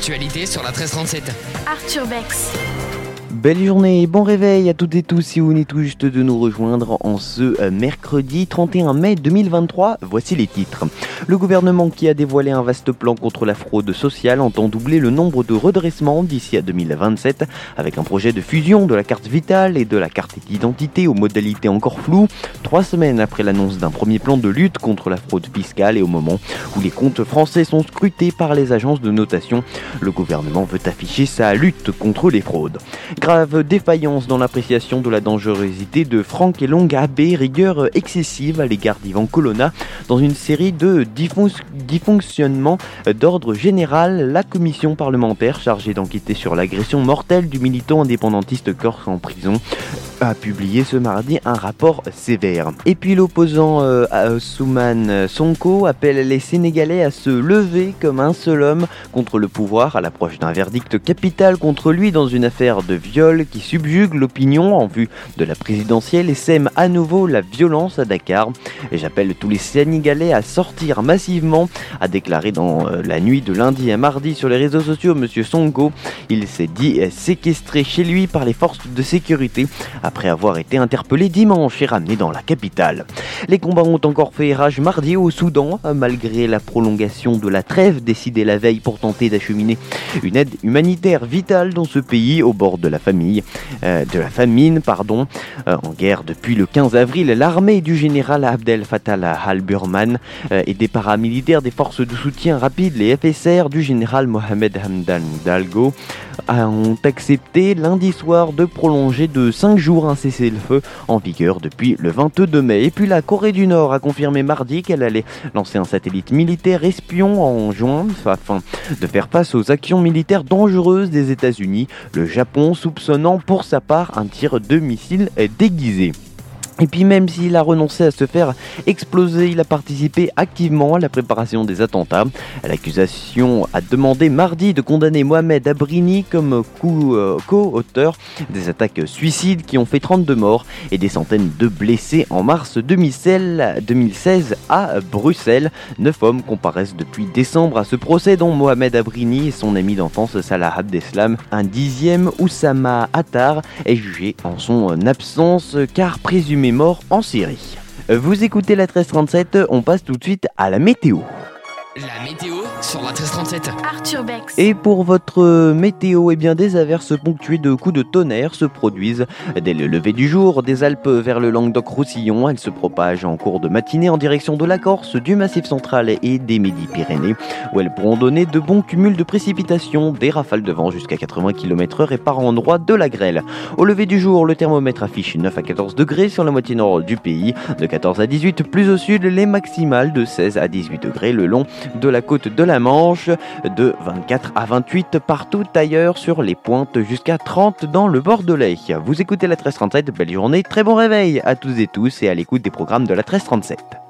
l'actualité sur la 1337. Arthur Bex. Belle journée et bon réveil à toutes et tous si vous venez tout juste de nous rejoindre en ce mercredi 31 mai 2023. Voici les titres. Le gouvernement qui a dévoilé un vaste plan contre la fraude sociale entend doubler le nombre de redressements d'ici à 2027 avec un projet de fusion de la carte vitale et de la carte d'identité aux modalités encore floues. 3 semaines après l'annonce d'un premier plan de lutte contre la fraude fiscale et au moment où les comptes français sont scrutés par les agences de notation, le gouvernement veut afficher sa lutte contre les fraudes. Grave défaillance dans l'appréciation de la dangerosité de Franck Elongabé, rigueur excessive à l'égard d'Ivan Colonna. Dans une série de dysfonctionnements d'ordre général, la commission parlementaire chargée d'enquêter sur l'agression mortelle du militant indépendantiste corse en prison a publié ce mardi un rapport sévère. Et puis l'opposant Ousmane Sonko appelle les Sénégalais à se lever comme un seul homme contre le pouvoir à l'approche d'un verdict capital contre lui dans une affaire de viol qui subjugue l'opinion en vue de la présidentielle et sème à nouveau la violence à Dakar. Et j'appelle tous les Sénégalais à sortir massivement, a déclaré dans la nuit de lundi à mardi sur les réseaux sociaux Monsieur Sonko. Il s'est dit séquestré chez lui par les forces de sécurité après avoir été interpellé dimanche et ramené dans la capitale. Les combats ont encore fait rage mardi au Soudan, malgré la prolongation de la trêve décidée la veille pour tenter d'acheminer une aide humanitaire vitale dans ce pays au bord de la famine. En guerre depuis le 15 avril, l'armée du général Abdel Fattah al-Burhan et des paramilitaires des forces de soutien rapide, les FSR du général Mohamed Hamdan Dagalo, ont accepté lundi soir de prolonger de 5 jours un cessez-le-feu en vigueur depuis le 22 mai. Et puis la Corée du Nord a confirmé mardi qu'elle allait lancer un satellite militaire espion en juin afin de faire face aux actions militaires dangereuses des États-Unis, le Japon soupçonnant pour sa part un tir de missile déguisé. Et puis même s'il a renoncé à se faire exploser, il a participé activement à la préparation des attentats. L'accusation a demandé mardi de condamner Mohamed Abrini comme co-auteur des attaques suicides qui ont fait 32 morts et des centaines de blessés en mars 2016 à Bruxelles. 9 hommes comparaissent depuis décembre à ce procès dont Mohamed Abrini et son ami d'enfance Salah Abdeslam. Un 10e, Oussama Attar, est jugé en son absence car présumé mort en Syrie. Vous écoutez la 1337, on passe tout de suite à la météo. La météo sur la 1337. Arthur Bex. Et pour votre météo, eh bien, des averses ponctuées de coups de tonnerre se produisent dès le lever du jour des Alpes vers le Languedoc-Roussillon. Elles se propagent en cours de matinée en direction de la Corse, du Massif central et des Midi-Pyrénées, où elles pourront donner de bons cumuls de précipitations, des rafales de vent jusqu'à 80 km/h et par endroits de la grêle. Au lever du jour, le thermomètre affiche 9 à 14 degrés sur la moitié nord du pays, de 14 à 18 plus au sud, les maximales de 16 à 18 degrés le long de la côte de la Manche, de 24 à 28 partout ailleurs sur les pointes jusqu'à 30 dans le Bordelais. Vous écoutez la 1337, belle journée, très bon réveil à toutes et tous et à l'écoute des programmes de la 1337.